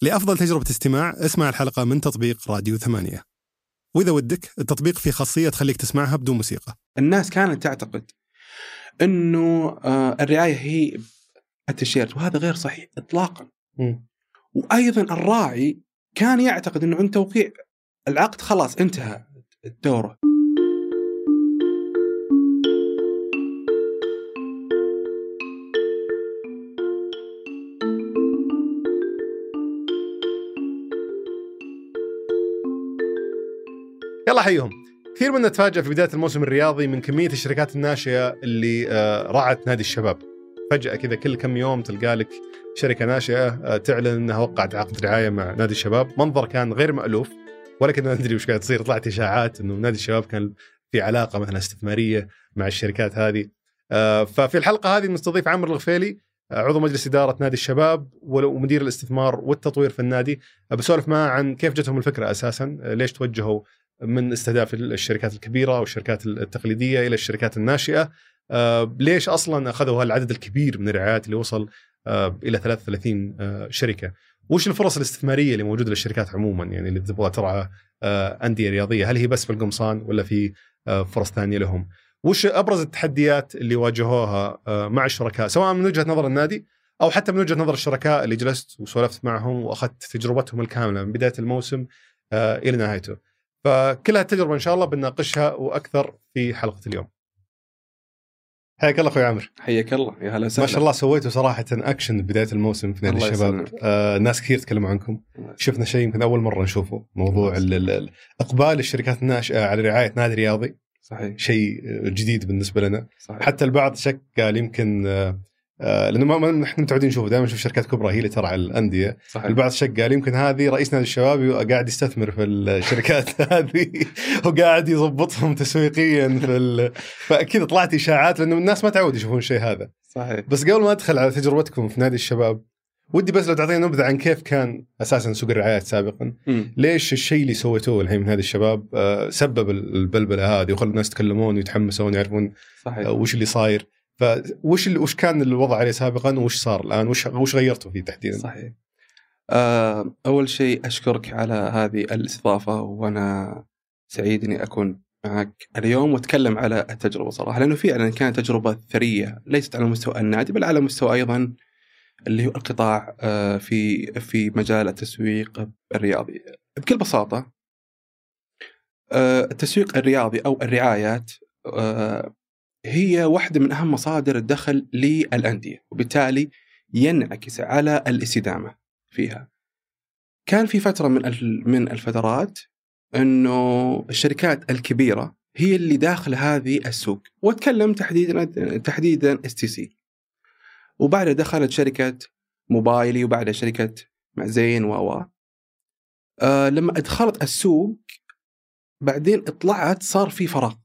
لأفضل تجربة استماع اسمع الحلقة من تطبيق راديو 8. وإذا ودك التطبيق فيه خاصية تخليك تسمعها بدون موسيقى. الناس كانت تعتقد أنه الرعاية هي التيشيرت، وهذا غير صحيح إطلاقا. وأيضا الراعي كان يعتقد أنه عند توقيع العقد خلاص انتهى دوره. يلا حيهم. كثير منا تفاجأ في بداية الموسم الرياضي من كمية الشركات الناشئة اللي رعت نادي الشباب. فجأة كذا كل كم يوم تلقى لك شركة ناشئة تعلن أنها وقعت عقد رعاية مع نادي الشباب. منظر كان غير مألوف، ولكن ما ندري وش قاعد تصير. طلعت إشاعات أنه نادي الشباب كان في علاقة مثلا استثمارية مع الشركات هذه. ففي الحلقة هذه مستضيف عامر الغفيلي، عضو مجلس إدارة نادي الشباب ومدير الاستثمار والتطوير في النادي. بسولف معه عن كيف جتهم الفكرة أساسا، ليش توجهوا من استهداف الشركات الكبيرة والشركات التقليدية إلى الشركات الناشئة، ليش أصلا أخذوا هالعدد الكبير من الرعايات اللي وصل إلى 33 شركة، وش الفرص الاستثمارية اللي موجودة للشركات عموما، يعني اللي تبغى ترعى أندية رياضية، هل هي بس في القمصان ولا في فرص ثانية لهم؟ وش أبرز التحديات اللي واجهوها مع الشركاء، سواء من وجهة نظر النادي أو حتى من وجهة نظر الشركاء اللي جلست وسولفت معهم وأخذت تجربتهم الكاملة من بداية الموسم إلى نهايته؟ فكل هالتجربة إن شاء الله بنناقشها وأكثر في حلقة اليوم. حياك الله أخوي عامر. حياك الله، يا هلا وسهلا. ما شاء الله سويتوا صراحة أكشن بداية الموسم في نادي الشباب. ناس كثير تكلموا عنكم، شفنا شيء يمكن أول مرة نشوفه، موضوع إقبال الشركات الناشئة على رعاية نادي رياضي. صحيح. شيء جديد بالنسبة لنا. صحيح. حتى البعض شك قال يمكن لأنه ما نحن متعودين نشوف دائما نشوف شركات كبرى هي اللي ترعى الأندية. صحيح. البعض شك قال يمكن هذه رئيس نادي الشباب قاعد يستثمر في الشركات هذه وقاعد يضبطهم تسويقيا فأكيد طلعت إشاعات لأنه الناس ما تعود يشوفون الشيء هذا. صحيح. بس قبل ما أدخل على تجربتكم في نادي الشباب، ودي بس لو تعطينا نبذة عن كيف كان أساسا سوق الرعايات سابقا. ليش الشيء اللي سويتوه الحين من هذا الشباب سبب البلبلة هذه وخلوا الناس يتكلمون ويتحمسون ويعرفون وش اللي صاير؟ وش كان الوضع عليه سابقا وش صار الآن، وش غيرتوا فيه تحديدا؟ صحيح. أول شيء أشكرك على هذه الاستضافة، وأنا سعيد إني أكون معك اليوم وأتكلم على التجربة صراحة، لأنه فعلا كانت تجربة ثرية، ليست على مستوى النادي بل على مستوى أيضا اللي هو القطاع في مجال التسويق الرياضي. بكل بساطة التسويق الرياضي أو الرعايات هي واحدة من أهم مصادر الدخل للأندية، وبالتالي ينعكس على الاستدامة فيها. كان في فترة من الفترات أنه الشركات الكبيرة هي اللي داخل هذه السوق، واتكلم تحديدا STC، وبعد دخلت شركة موبايلي، وبعد شركة معزين لما أدخلت السوق بعدين اطلعت صار في فراغ.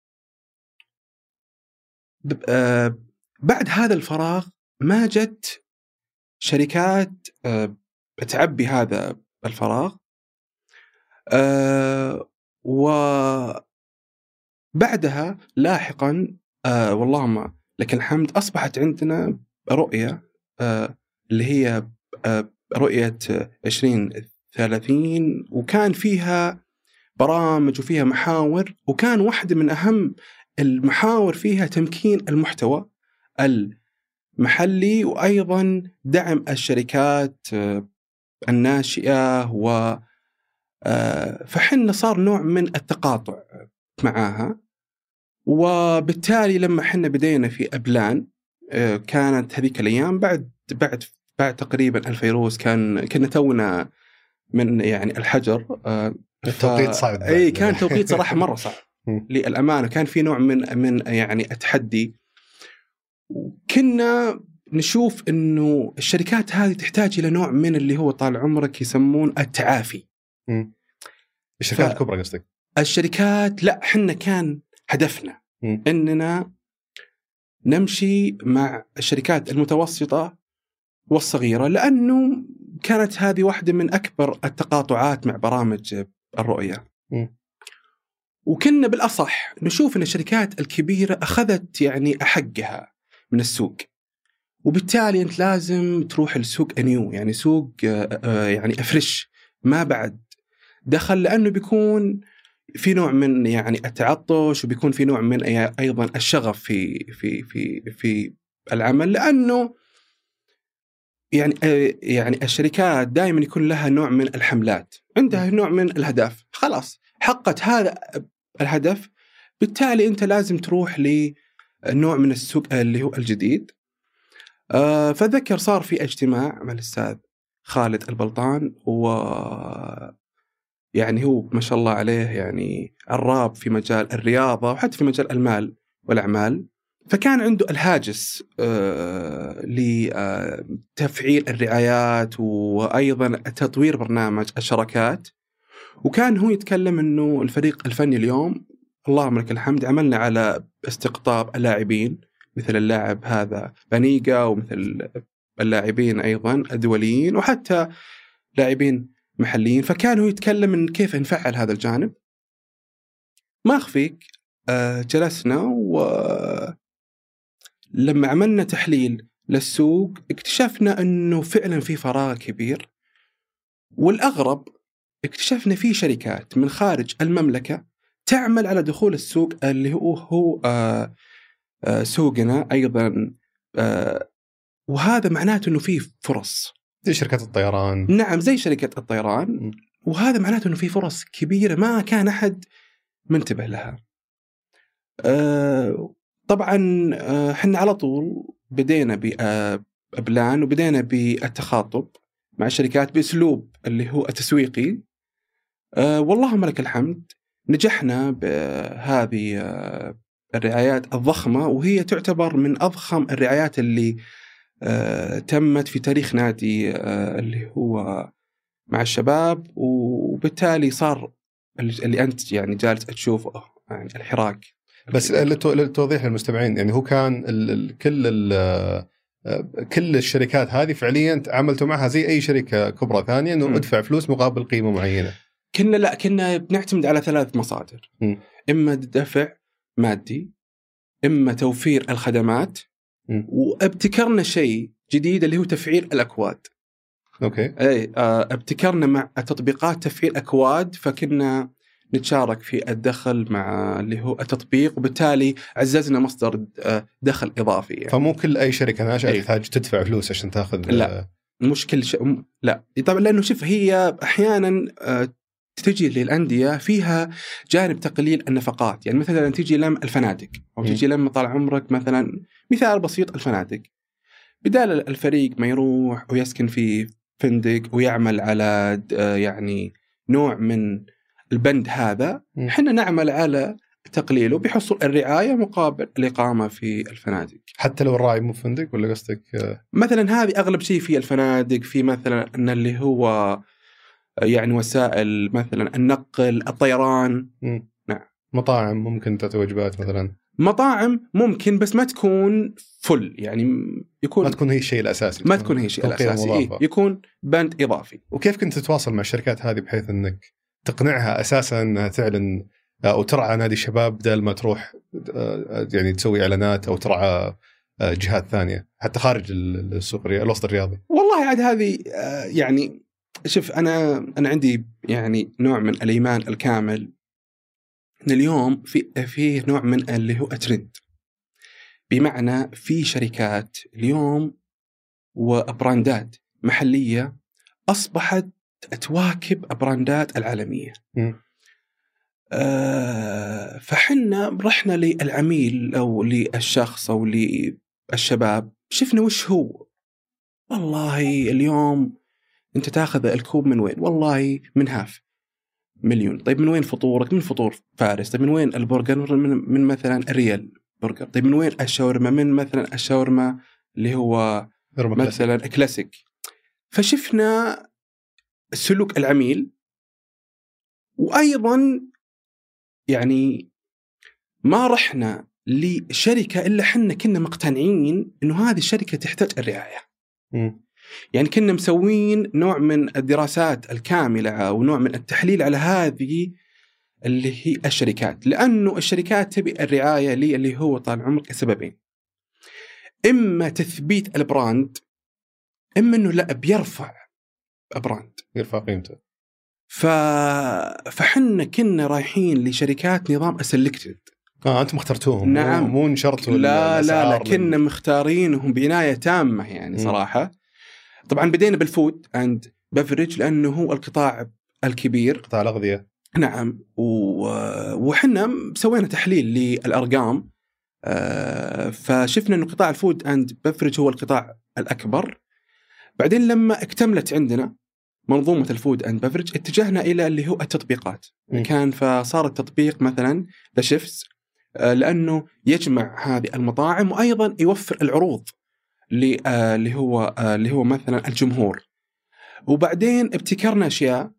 بعد هذا الفراغ ما جت شركات تعبي هذا الفراغ، وبعدها لاحقا والله ما لك الحمد أصبحت عندنا رؤية اللي هي رؤية 2030، وكان فيها برامج وفيها محاور، وكان واحدة من أهم المحاور فيها تمكين المحتوى المحلي وأيضا دعم الشركات الناشئة فحنا صار نوع من التقاطع معها. وبالتالي لما حنا بدينا في أبلان كانت هذيك الأيام بعد تقريبا الفيروس، كنا تونا من يعني الحجر. التوقيت صعب. أي كان توقيت صراحة مرة صعب للأمانة، كان في نوع من يعني التحدي. كنا نشوف إنه الشركات هذه تحتاج إلى نوع من اللي هو طال عمرك يسمون التعافي. الشركات الكبرى قصدك؟ الشركات لا، حنا كان هدفنا إننا نمشي مع الشركات المتوسطة والصغيرة، لأنه كانت هذه واحدة من أكبر التقاطعات مع برامج الرؤية. وكنا بالأصح نشوف أن الشركات الكبيرة أخذت يعني أحقها من السوق، وبالتالي أنت لازم تروح لسوق أنيو، يعني سوق يعني أفرش ما بعد دخل، لأنه بيكون في نوع من يعني التعطش، وبيكون في نوع من أيضا الشغف في العمل، لأنه يعني الشركات دائما يكون لها نوع من الحملات، عندها نوع من الهدف، خلاص حققت هذا الهدف، بالتالي أنت لازم تروح لنوع من السوق اللي هو الجديد. فذكر صار في اجتماع مع الأستاذ خالد البلطان، يعني هو ما شاء الله عليه يعني عراب في مجال الرياضة وحتى في مجال المال والأعمال، فكان عنده الهاجس لتفعيل الرعايات وأيضا تطوير برنامج الشراكات. وكان هو يتكلم أنه الفريق الفني اليوم اللهم لك الحمد عملنا على استقطاب اللاعبين مثل اللاعب هذا بانيجا، ومثل اللاعبين أيضا الدوليين وحتى لاعبين محليين. فكان هو يتكلم من كيف نفعل هذا الجانب. ما أخفيك جلسنا، ولما عملنا تحليل للسوق اكتشفنا أنه فعلا في فراغ كبير، والأغرب اكتشفنا في شركات من خارج المملكة تعمل على دخول السوق اللي هو سوقنا أيضا، وهذا معناته أنه فيه فرص زي شركة الطيران. نعم زي شركة الطيران، وهذا معناته أنه فيه فرص كبيرة ما كان أحد منتبه لها. طبعا حنا على طول بدينا ببلان وبدينا بالتخاطب مع الشركات بأسلوب اللي هو التسويقي. والله لك الحمد نجحنا بهذه الرعايات الضخمة، وهي تعتبر من أضخم الرعايات اللي تمت في تاريخ نادي اللي هو مع الشباب. وبالتالي صار اللي أنت يعني جالس تشوفه يعني الحراك. بس للتوضيح للمستمعين، يعني هو كان كل الشركات هذه فعليا عملتوا معها زي أي شركة كبرى ثانية، إنه ادفع فلوس مقابل قيمة معينة. كنا بنعتمد على 3 مصادر، إما دفع مادي، إما توفير الخدمات، وابتكرنا شيء جديد اللي هو تفعيل الأكواد. أوكي. ابتكرنا مع تطبيقات تفعيل أكواد، فكنا نتشارك في الدخل مع اللي هو التطبيق، وبالتالي عززنا مصدر دخل إضافي يعني. فمو كل أي شركة ناشئة تحتاج تدفع فلوس عشان تأخذ. لا مش كل شيء، لا طبعا، لأنه شوف هي أحيانا تجي للأندية فيها جانب تقليل النفقات. يعني مثلا تجي لم الفنادق، أو تجي لم طال عمرك مثلا، مثال بسيط الفنادق، بدال الفريق ما يروح ويسكن في فندق ويعمل على يعني نوع من البند هذا، حنا نعمل على تقليله بحصول الرعاية مقابل الإقامة في الفنادق. حتى لو الراعي مو فندق ولا قصدك؟ مثلا هذه أغلب شيء في الفنادق، في مثلا أن اللي هو يعني وسائل مثلا النقل، الطيران. نعم. مطاعم ممكن تعطي وجبات مثلا. مطاعم ممكن، بس ما تكون فل، يعني يكون ما تكون هي الشيء الأساسي. ما تكون هي الشيء الأساسي، يكون بند إضافي. وكيف كنت تتواصل مع الشركات هذه بحيث أنك تقنعها أساسا أنها تعلن أو ترعى نادي الشباب بدل ما تروح يعني تسوي إعلانات أو ترعى جهات ثانية حتى خارج السوق الوسط الرياضي؟ والله عاد هذه يعني شوف، أنا عندي يعني نوع من الإيمان الكامل إن اليوم في نوع من اللي هو ترند، بمعنى في شركات اليوم وبراندات محلية أصبحت تواكب براندات العالمية. فحنا رحنا للعميل أو للشخص أو للشباب، شفنا وش هو. والله اليوم أنت تأخذ الكوب من وين؟ والله من هاف مليون. طيب من وين فطورك؟ من فطور فارس. طيب من وين البرجر؟ من مثلا ريال برجر. طيب من وين الشاورما؟ من مثلا الشاورما اللي هو مثلا كلاسيك. فشفنا سلوك العميل، وأيضا يعني ما رحنا لشركة إلا حنا كنا مقتنعين إنه هذه الشركة تحتاج الرعاية. يعني كنا مسوين نوع من الدراسات الكاملة ونوع من التحليل على هذه اللي هي الشركات، لأنه الشركات تبي الرعاية اللي هو طال عمرك سببين. إما تثبيت البراند، إما إنه لا بيرفع براند، يرفع قيمته. فحنا كنا رايحين لشركات نظام أسلكتد. أنتم اخترتوهم؟ نعم. مو نشرتوا لا كنا مختارينهم بعناية تامة يعني صراحة. طبعا بدينا بالفود أند بفريج لأنه هو القطاع الكبير، قطاع الأغذية. نعم. وحنا سوينا تحليل للأرقام، فشفنا أنه قطاع الفود أند بفريج هو القطاع الأكبر. بعدين لما اكتملت عندنا منظومة الفود أند بفريج اتجهنا إلى اللي هو التطبيقات. كان فصار التطبيق مثلا ذا شيفز، لأنه يجمع هذه المطاعم وأيضا يوفر العروض اللي هو مثلا الجمهور. وبعدين ابتكرنا أشياء،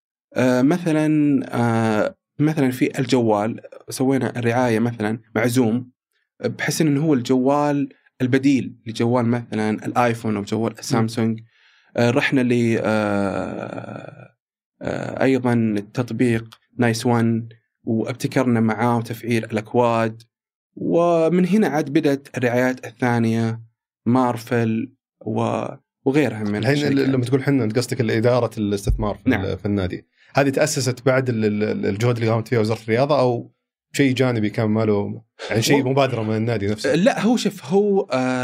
مثلا في الجوال سوينا الرعاية مثلا مع زوم، بحيث إنه هو الجوال البديل لجوال مثلا الآيفون أو جوال السامسونج. رحنا ل أيضا التطبيق نايس وان، وابتكرنا معاه تفعيل الأكواد. ومن هنا عاد بدأت الرعايات الثانية، مارفل وغيرها من الحين. لما تقول حنا أنت قصدك الإدارة الاستثمار في, نعم. في النادي، هذه تأسست بعد الجهود اللي قامت فيها وزارة الرياضة، أو شيء جانبي كان ماله يعني شيء مبادرة من النادي نفسه؟ لا، هو شوف، هو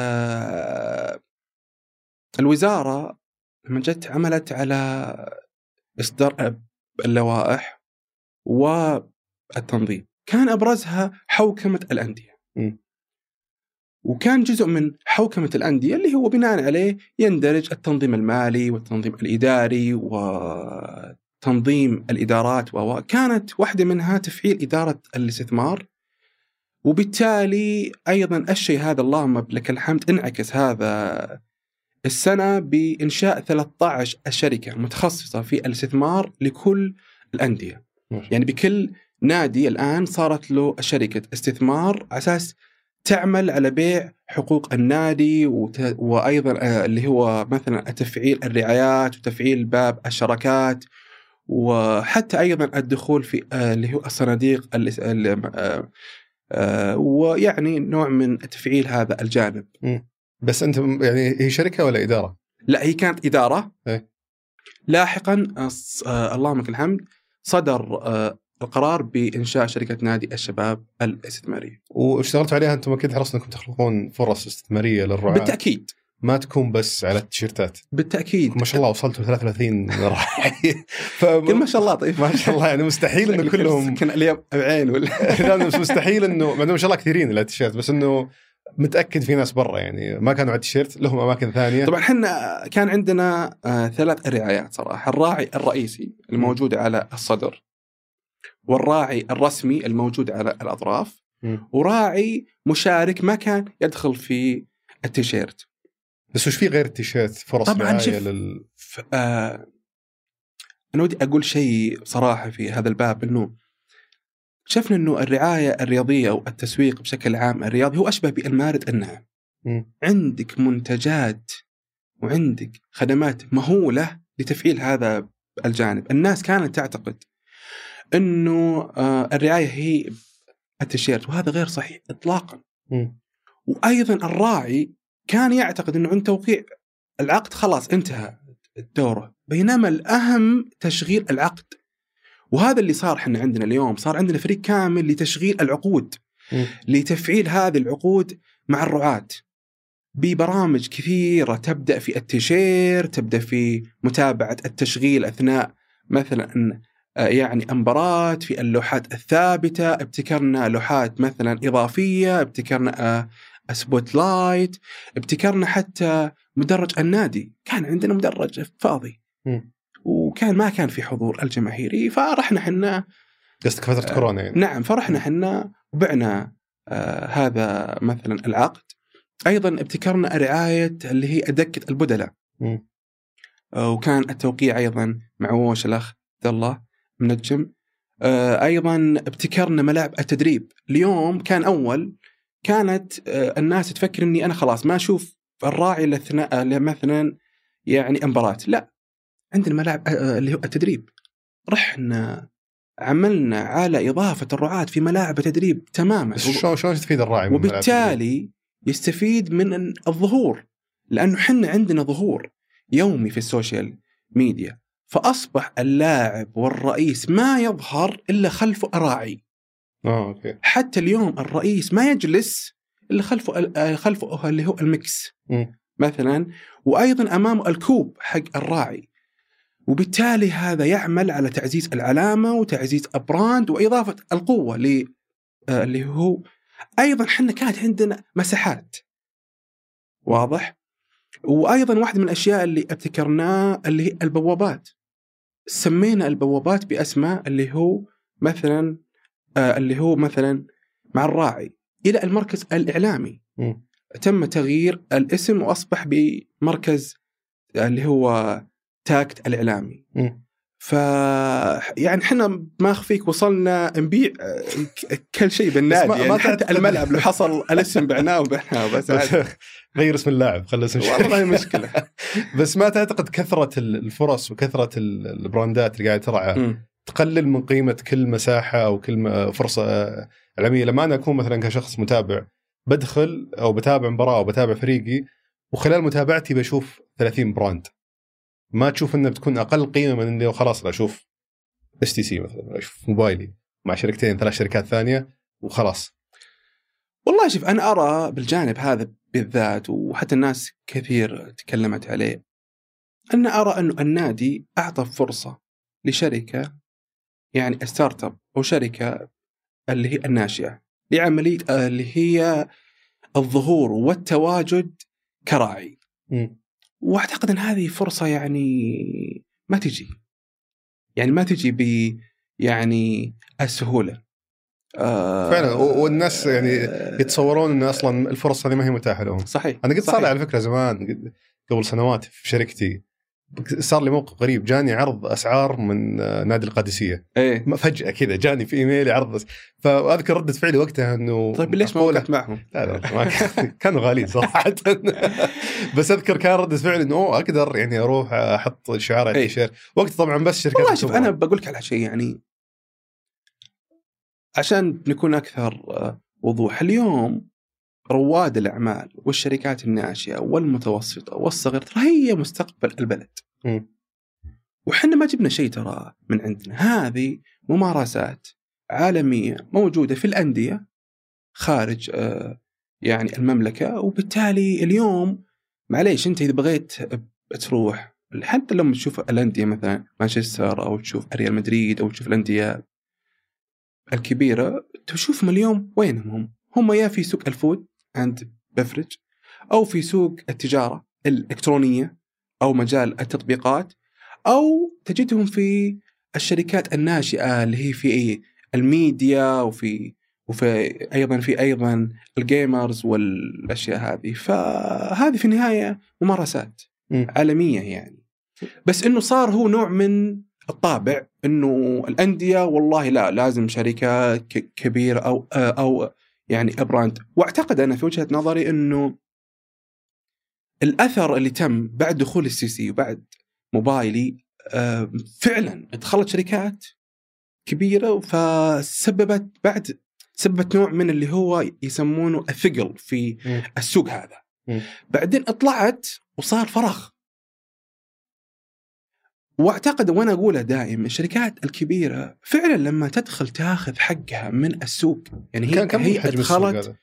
الوزارة لما جت عملت على إصدار اللوائح والتنظيم، كان أبرزها حوكمة الأندية. وكان جزء من حوكمة الأندية اللي هو بناء عليه يندرج التنظيم المالي والتنظيم الإداري وتنظيم الإدارات، وكانت واحدة منها تفعيل إدارة الاستثمار. وبالتالي أيضا الشيء هذا اللهم لك الحمد انعكس هذا السنة بإنشاء 13 شركة متخصصة في الاستثمار لكل الأندية. يعني بكل نادي الآن صارت له شركة استثمار على أساس تعمل على بيع حقوق النادي، وأيضا اللي هو مثلا تفعيل الرعايات وتفعيل باب الشراكات، وحتى أيضا الدخول في اللي هو الصناديق ويعني نوع من تفعيل هذا الجانب. بس أنت يعني هي شركة ولا إدارة؟ لا، هي كانت إدارة. لاحقا اللهم لك الحمد صدر القرار بإنشاء شركة نادي الشباب الاستثمارية. واشتغلتوا عليها أنتم أكيد، حرصتوا أنكم تخلقون فرص استثمارية للرعاة. بالتأكيد. ما تكون بس على التيشيرتات. بالتأكيد. ما شاء الله وصلتوا 33 راعي. ما شاء الله. طيب ما شاء الله، يعني مستحيل إنه كلهم كان اليوم بعين ولا لا، مستحيل إنه ما شاء الله كثيرين على التيشيرت، بس إنه متأكد في ناس برا يعني ما كانوا على التيشيرت لهم أماكن ثانية. طبعا حنا كان عندنا 3 رعايات صراحة. الراعي الرئيسي الموجود على الصدر، والراعي الرسمي الموجود على الأطراف، وراعي مشارك ما كان يدخل في التيشيرت. بس وش في غير التيشيرت فرص رعاية أنا ودي أقول شيء صراحة في هذا الباب، إنه شفنا إنه الرعاية الرياضية أو التسويق بشكل عام الرياضي هو أشبه بالمارد الناعم. عندك منتجات وعندك خدمات مهولة لتفعيل هذا الجانب. الناس كانت تعتقد إنه الرعاية هي التيشيرت، وهذا غير صحيح إطلاقا. وأيضا الراعي كان يعتقد إنه عند توقيع العقد خلاص انتهى دوره، بينما الأهم تشغيل العقد. وهذا اللي صار. حنا عندنا اليوم صار عندنا فريق كامل لتشغيل العقود، لتفعيل هذه العقود مع الرعاة ببرامج كثيرة، تبدأ في التيشيرت، تبدأ في متابعة التشغيل أثناء مثلا يعني مباراة، في اللوحات الثابتة ابتكرنا لوحات مثلا إضافية، ابتكرنا سبوت لايت، ابتكرنا حتى مدرج النادي. كان عندنا مدرج فاضي وكان ما كان في حضور الجماهيري، فرحنا حنا قصدك فترة كورونا يعني. نعم، فرحنا حنا وبعنا هذا مثلا العقد. أيضا ابتكرنا رعاية اللي هي دكة البدلاء، وكان التوقيع أيضا مع ووش الأخ عبد الله منجم. أيضا ابتكرنا ملاعب التدريب. اليوم كان أول كانت الناس تفكر أني أنا خلاص ما أشوف الراعي الأثناء مثلا يعني مباراة، لا، عندنا ملاعب اللي هو التدريب. رحنا عملنا على إضافة الرعاة في ملاعب التدريب تماما. شلون تفيد الراعي؟ وبالتالي يستفيد من الظهور، لأنه حنا عندنا ظهور يومي في السوشيال ميديا، فأصبح اللاعب والرئيس ما يظهر إلا خلفه أراعي. أوكي. حتى اليوم الرئيس ما يجلس إلا خلفه اللي هو الميكس مثلا، وأيضا أمامه الكوب حق الراعي، وبالتالي هذا يعمل على تعزيز العلامة وتعزيز البراند وإضافة القوة اللي هو أيضا حنا كانت عندنا مساحات واضح. وأيضا واحدة من الأشياء اللي ابتكرناه اللي هي البوابات، سمينا البوابات بأسماء اللي هو مثلا مع الراعي إلى المركز الإعلامي. تم تغيير الاسم وأصبح بمركز اللي هو تاكت الإعلامي. يعني حنا ما أخفيك وصلنا نبيع كل شيء بالنادي، يعني حتى الملعب لو حصل الاسم بعناه بس غير اسم اللاعب خلص والله مشكلة. بس ما تعتقد كثرة الفرص وكثرة البراندات اللي قاعدة ترعى تقلل من قيمة كل مساحة أو كل فرصة إعلامية؟ لما أنا أكون مثلا كشخص متابع بدخل أو بتابع مباراة أو بتابع فريقي، وخلال متابعتي بشوف 30 براند، ما تشوف انه بتكون اقل قيمه من اني خلاص اشوف HTC مثلا، اشوف موبايلي مع شركتين 3 شركات ثانيه وخلاص؟ والله شوف، انا ارى بالجانب هذا بالذات، وحتى الناس كثير تكلمت عليه، انا ارى انه النادي اعطى فرصه لشركه يعني ستارت اب او شركه اللي هي الناشئه لعمليه اللي هي الظهور والتواجد كراعي. واعتقد ان هذه فرصه يعني ما تجي يعني السهوله فعلا. والناس يعني يتصورون ان اصلا الفرص هذه ما هي متاحه لهم. صحيح. انا قد صار لي على فكره زمان قبل سنوات في شركتي، صار لي موقف غريب، جاني عرض اسعار من نادي القادسيه. فجاه كذا جاني في ايميلي عرض، فاذكر رده فعلي وقتها انه طيب ليش ما وقفت معهم؟ لا كانوا غاليين صراحه. بس اذكر كان رده فعلي انه اقدر يعني اروح احط شعار التيشيرت وقت طبعا. بس شركات والله شوف، انا بقول لك على شيء يعني عشان نكون اكثر وضوح. اليوم رواد الأعمال والشركات الناشئة والمتوسطة والصغيرة هي مستقبل البلد. وحنا ما جبنا شيء ترى من عندنا، هذه ممارسات عالمية موجودة في الأندية خارج يعني المملكة. وبالتالي اليوم معليش أنت إذا بغيت تروح حتى لما تشوف الأندية مثلا مانشستر أو تشوف ريال مدريد أو تشوف الأندية الكبيرة، تشوفهم اليوم وينهم؟ هم يا في سوق الفود عند بفرج، أو في سوق التجارة الإلكترونية أو مجال التطبيقات، أو تجدهم في الشركات الناشئة اللي هي في الميديا وفي أيضا الجيمرز والأشياء هذه. فهذه في النهاية ممارسات عالمية يعني. بس إنه صار هو نوع من الطابع إنه الأندية والله لا لازم شركات كبيرة أو يعني براند. واعتقد أنا في وجهة نظري إنه الأثر اللي تم بعد دخول السيسي وبعد موبايلي فعلا دخلت شركات كبيرة، فسببت نوع من اللي هو يسمونه الثقل في السوق هذا. بعدين اطلعت وصار فراغ. واعتقد وانا اقولها دائما الشركات الكبيره فعلا لما تدخل تاخذ حقها من السوق، يعني هي دخلت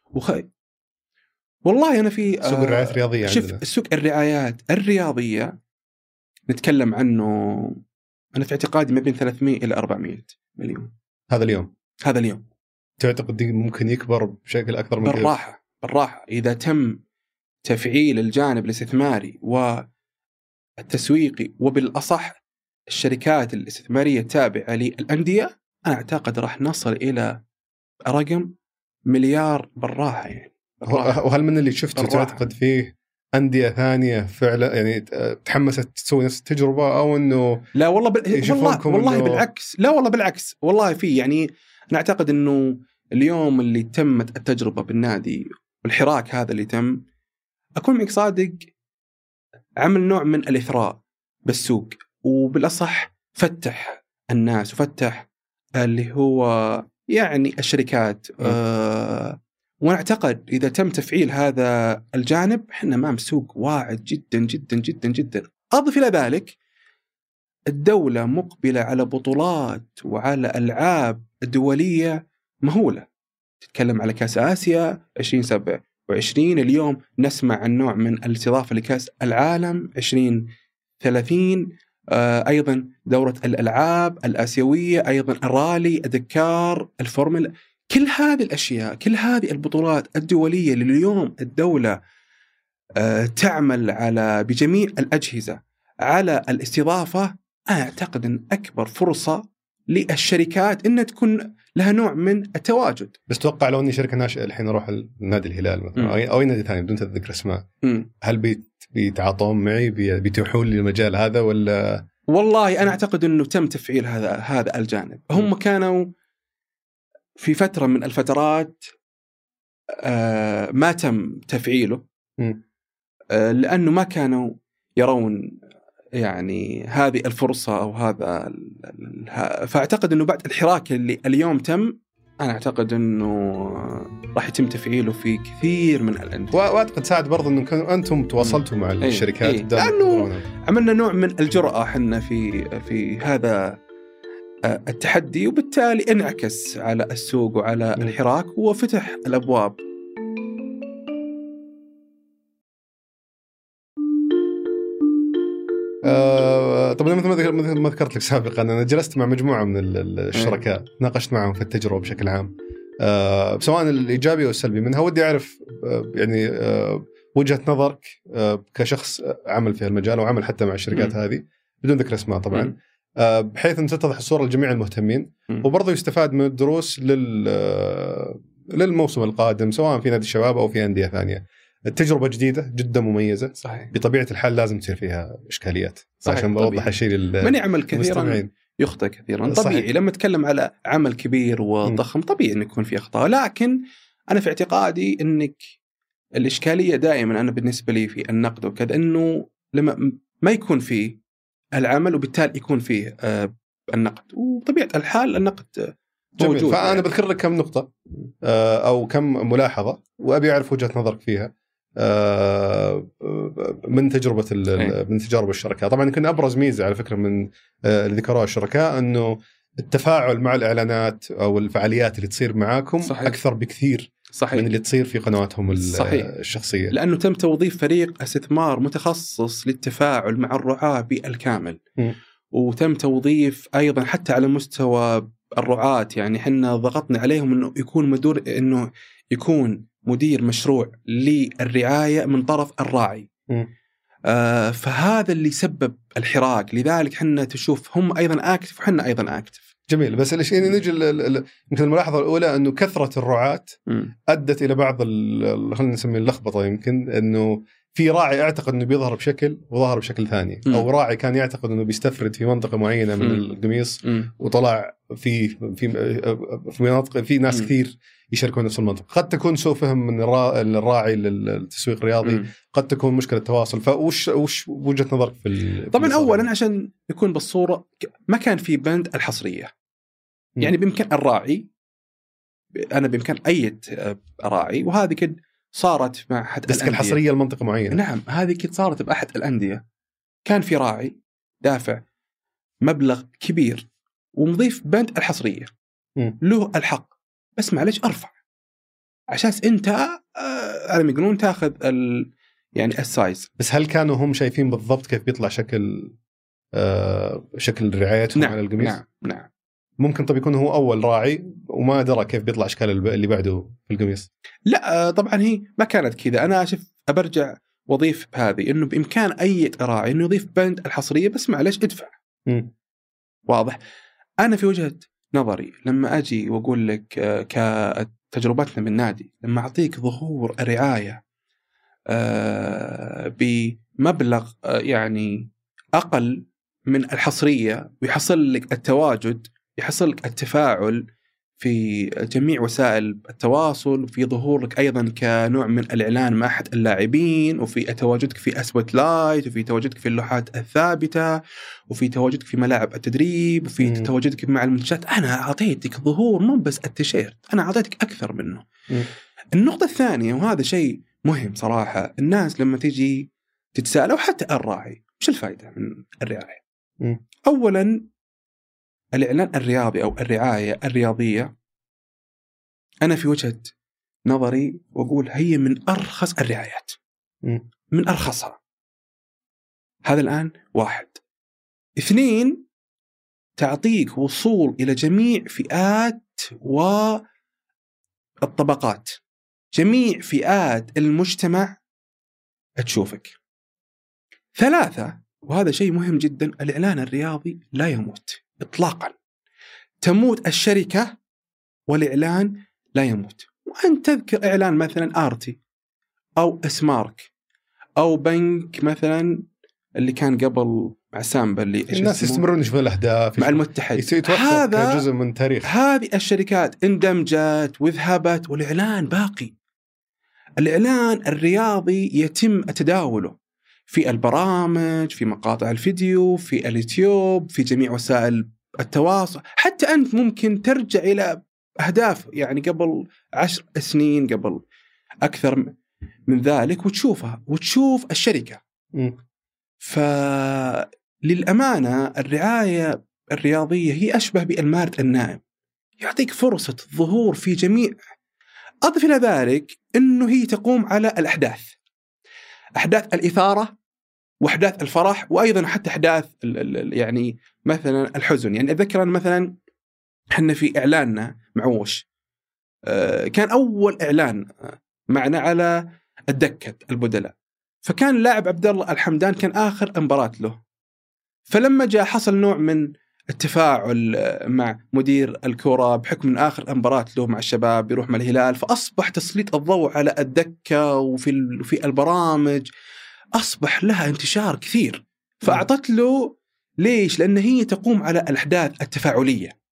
والله انا في سوق الرعايات الرياضيه شوف سوق الرعايات الرياضيه نتكلم عنه انا في اعتقادي ما بين 300 الى 400 مليون. هذا اليوم تعتقد ممكن يكبر بشكل اكثر من كده؟ بالراحه اذا تم تفعيل الجانب الاستثماري والتسويقي، وبالأصح الشركات الاستثمارية التابعة للأندية، أنا أعتقد راح نصل إلى رقم مليار بالراحة يعني. وهل من اللي شفته تعتقد فيه أندية ثانية فعلا يعني تحمست تسوي نفس التجربة، أو إنه لا والله والله بالعكس، لا والله بالعكس والله في يعني أنا أعتقد إنه اليوم اللي تمت التجربة بالنادي والحراك هذا اللي تم، أكون معك صادق، عمل نوع من الإثراء بالسوق، وبالأصح فتح الناس وفتح اللي هو يعني الشركات ونعتقد إذا تم تفعيل هذا الجانب إحنا أمام سوق واعد جدا جدا جدا جدا. أضف إلى ذلك الدولة مقبلة على بطولات وعلى ألعاب دولية مهولة. تتكلم على كأس آسيا 2027، اليوم نسمع عن نوع من الاستضافة لكأس العالم 2030، أيضا دورة الألعاب الآسيوية، أيضا الرالي، الدكار، الفورمولا. كل هذه الأشياء، كل هذه البطولات الدولية اللي اليوم الدولة تعمل على بجميع الأجهزة على الاستضافة، أعتقد أن أكبر فرصة للشركات أن تكون لها نوع من التواجد. بس توقع لو أني شركة ناشئة الحين أروح النادي الهلال مثلا أو أي نادي ثاني بدون ذكر اسماء، هل بيتعاطون معي، بيتيحون لي المجال هذا ولا؟ والله أنا أعتقد أنه تم تفعيل هذا الجانب. هم كانوا في فترة من الفترات ما تم تفعيله لأنه ما كانوا يرون يعني هذه الفرصة أو هذا فأعتقد أنه بعد الحراك اللي اليوم تم، أنا أعتقد أنه راح يتم تفعيله في كثير من الأندية. وأعتقد ساعد برضو أنه أنتم تواصلتوا مع الشركات لأنه عملنا نوع من الجرأة حنا في هذا التحدي، وبالتالي انعكس على السوق وعلى الحراك وفتح الأبواب. طبعا مثل ما ذكرت لك سابقا، أنا جلست مع مجموعة من الشركاء، ناقشت معهم في التجربة بشكل عام، سواء الإيجابي أو السلبي منها. ودي أعرف يعني وجهة نظرك كشخص عمل في المجال وعمل حتى مع الشركات هذه بدون ذكر اسماء طبعا، بحيث أن تتضح الصورة لجميع المهتمين، وبرضه يستفاد من الدروس للموسم القادم سواء في نادي الشباب أو في أندية ثانية. التجربة جديدة جدا مميزة. صحيح. بطبيعة الحال لازم تصير فيها إشكاليات. صحيح. عشان بوضح الشيء من يعمل كثيرا يخطئ كثيرا. طبيعي. صحيح. لما نتكلم على عمل كبير وضخم طبيعي أن يكون فيه أخطاء، لكن أنا في اعتقادي أنك الإشكالية دائما أنا بالنسبة لي في النقد وكذا، أنه لما ما يكون فيه العمل وبالتالي يكون فيه النقد، وطبيعة الحال النقد موجود. فأنا يعني بذكر لك كم نقطة أو كم ملاحظة وأبي أعرف وجهة نظرك فيها من تجربة من تجارب الشركاء. طبعا يمكن أبرز ميزة على فكرة من اللي ذكروها الشركاء أنه التفاعل مع الإعلانات أو الفعاليات اللي تصير معاكم. صحيح. أكثر بكثير. صحيح. من اللي تصير في قنواتهم. صحيح. الشخصية، لأنه تم توظيف فريق استثمار متخصص للتفاعل مع الرعاة بالكامل. وتم توظيف أيضا حتى على مستوى الرعاة، يعني حنا ضغطنا عليهم أنه يكون مدير مشروع للرعاية من طرف الراعي. فهذا اللي سبب الحراك، لذلك حنا تشوف هم أيضا أكتف وحنا أيضا أكتف. جميل. بس الشيء نجي يمكن الملاحظة الأولى أنه كثرة الرعاة أدت إلى بعض خلينا نسميه اللخبطة، يمكن أنه في راعي اعتقد أنه بيظهر بشكل وظهر بشكل ثاني، أو راعي كان يعتقد أنه بيستفرد في منطقة معينة من القميص وطلع في مناطق في ناس كثير يشاركون نفس المنطقة. قد تكون سوء فهم من الراعي للتسويق الرياضي، قد تكون مشكلة تواصل. فوش وجهة نظرك في طبعا أولا عشان يكون بالصورة، ما كان في بند الحصرية. يعني بإمكان الراعي، أنا بإمكان أي راعي، وهذه كده صارت مع أحد الأندية. الحصرية المنطقة معينة. نعم، هذه كده صارت بأحد الأندية. كان في راعي دافع مبلغ كبير ومضيف بند الحصرية، له الحق، بس معلش أرفع عشان أنت على ما يقولون تأخذ يعني السايز. بس هل كانوا هم شايفين بالضبط كيف بيطلع شكل رعايتهم على القميص؟ نعم. ممكن طب يكون هو أول راعي وما درى كيف بيطلع أشكال اللي بعده في القميص. لا طبعا هي ما كانت كذا. أنا أبرجع وظيف بهذه إنه بإمكان أي راعي إنه يضيف بند الحصرية، بس معلش ادفع. واضح. أنا في وجهة نظري لما أجي وأقول لك كتجربتنا من نادي، لما أعطيك ظهور الرعاية بمبلغ يعني أقل من الحصرية، ويحصل لك التواجد، يحصل لك التفاعل في جميع وسائل التواصل، وفي ظهورك أيضا كنوع من الإعلان مع أحد اللاعبين، وفي تواجدك في أسبوت لايت، وفي تواجدك في اللوحات الثابتة، وفي تواجدك في ملاعب التدريب، وفي تواجدك مع المنتجات. أنا أعطيتك ظهور مو بس التيشيرت، أنا أعطيتك أكثر منه. النقطة الثانية، وهذا شيء مهم صراحة، الناس لما تيجي تتساءل أو حتى الراعي وش الفائدة من الرعاية؟ أولا الإعلان الرياضي أو الرعاية الرياضية أنا في وجهة نظري وأقول هي من أرخص الرعايات، من أرخصها. هذا الآن 1. 2 تعطيك وصول إلى جميع فئات والطبقات، جميع فئات المجتمع تشوفك. 3 وهذا شيء مهم جدا، الإعلان الرياضي لا يموت إطلاقا. تموت الشركة والإعلان لا يموت. وأنت تذكر إعلان مثلا آرتي أو إسمارك أو بنك مثلا اللي كان قبل مع سامبا اللي الناس يستمرون يشوفون الأهداف مع المتحد، هذا جزء من تاريخ. هذه الشركات اندمجت وذهبت والإعلان باقي. الإعلان الرياضي يتم تداوله في البرامج، في مقاطع الفيديو، في اليوتيوب، في جميع وسائل التواصل. حتى أنت ممكن ترجع إلى أهداف يعني قبل 10 سنين، قبل أكثر من ذلك، وتشوفها وتشوف الشركة. فللأمانة الرعاية الرياضية هي أشبه بالمارد الناعم، يعطيك فرصة ظهور في جميع. أضف إلى ذلك أنه هي تقوم على الأحداث، أحداث الإثارة وأحداث الفرح، وأيضا حتى أحداث يعني مثلا الحزن. يعني أتذكر أن مثلا حنا في إعلاننا مع وش كان أول إعلان معنا على الدكة البدلاء، فكان اللاعب عبد الله الحمدان كان آخر مباراة له. فلما جاء حصل نوع من التفاعل مع مدير الكرة بحكم من آخر مباراة له مع الشباب يروح مع الهلال، فأصبح تسليط الضوء على الدكة وفي البرامج أصبح لها انتشار كثير. فأعطت له ليش؟ لأن هي تقوم على الأحداث التفاعلية.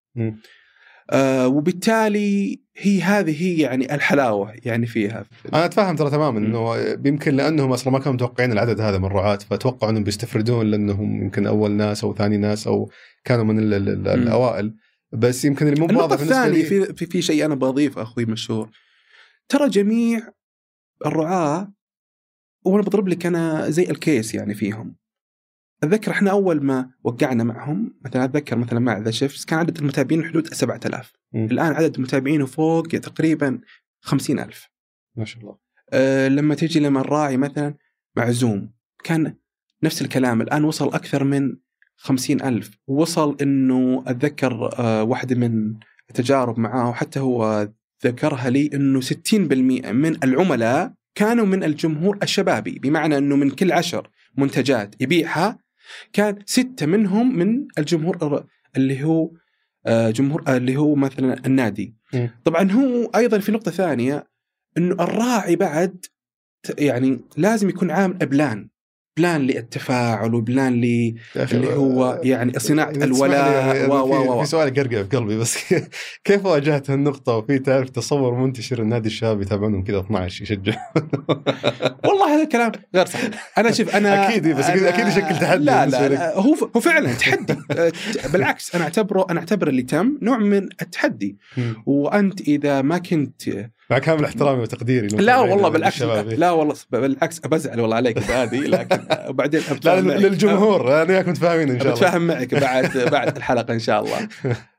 وبالتالي هذه يعني الحلاوة يعني فيها. أنا أتفهم ترى تماما إنه يمكن لأنهم أصلا ما كانوا متوقعين العدد هذا من الرعاة، فتوقعوا إنهم بيستفردون لأنهم يمكن أول ناس أو ثاني ناس أو كانوا من الأوائل. بس يمكن اللي مو واضح الثاني في شيء أنا بضيف أخوي مشهور، ترى جميع الرعاة، وأنا بضرب لك أنا زي الكيس يعني فيهم. أتذكر إحنا أول ما وقعنا معهم مثلا، أتذكر مثلا مع ذا شيفز كان عدد المتابعين حدود 7000. الآن عدد المتابعين فوق تقريبا 50,000 ما شاء الله. لما تيجي لما الراعي مثلا مع زوم كان نفس الكلام، الآن وصل أكثر من 50,000. وصل إنه أتذكر واحدة من التجارب معاه حتى هو ذكرها لي إنه 60% من العملاء كانوا من الجمهور الشبابي، بمعنى إنه من كل 10 منتجات يبيعها كان 6 منهم من الجمهور اللي هو جمهور اللي هو مثلا النادي. طبعا هو أيضا في نقطة ثانية إنه الراعي بعد يعني لازم يكون عامل بلان للتفاعل وبلان اللي هو يعني صناعة الولاء. في سؤال قرقة في قلبي بس كيف واجهت هالنقطة وفي تعرف تصور منتشر النادي الشباب يتابعونهم كذا 12 يشجع؟ والله هذا الكلام غير صحيح. أنا شوف أنا أكيد بس أكيد يشكل تحدي. لا هو فعلا تحدي. بالعكس أنا أعتبر اللي تم نوع من التحدي. وأنت إذا ما كنت مع كامل احترامي وتقديري، لا والله بالعكس، لا والله بالعكس أبزعل والله عليك بهذه، لكن وبعدين للجمهور أنا كنت فاهمين إن شاء الله. بتفاهم معك بعد الحلقة إن شاء الله.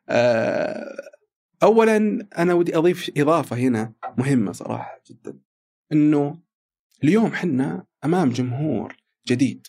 أولا أنا ودي أضيف إضافة هنا مهمة صراحة جدا، إنه اليوم حنا أمام جمهور جديد